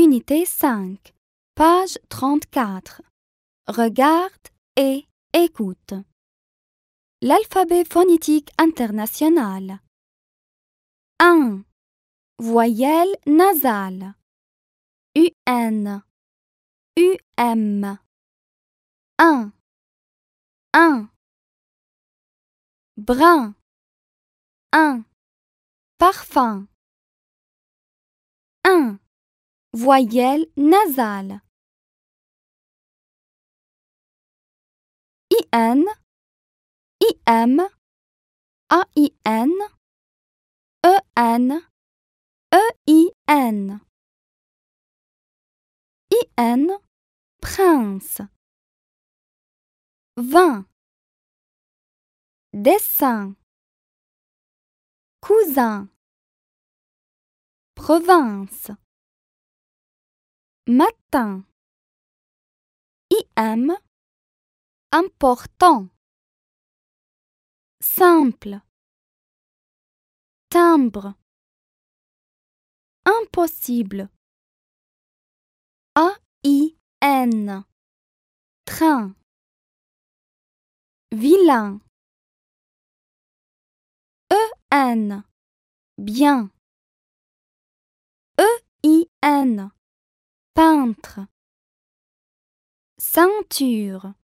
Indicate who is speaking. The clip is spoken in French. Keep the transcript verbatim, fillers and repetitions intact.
Speaker 1: Unité cinq, page trente-quatre. Regarde et écoute. L'alphabet phonétique international. un. Voyelle nasale. U N. U M. un. un. Brun. un. Parfum. un. Voyelle nasale. I N, I M, A I N, E N, E I N. I N, prince. vingt. Dessin. Cousin. Province. Matin. I M, important. Simple. Timbre. Impossible. A I N. Train. Vilain. E N. Bien. E I N. Peintre. Ceinture.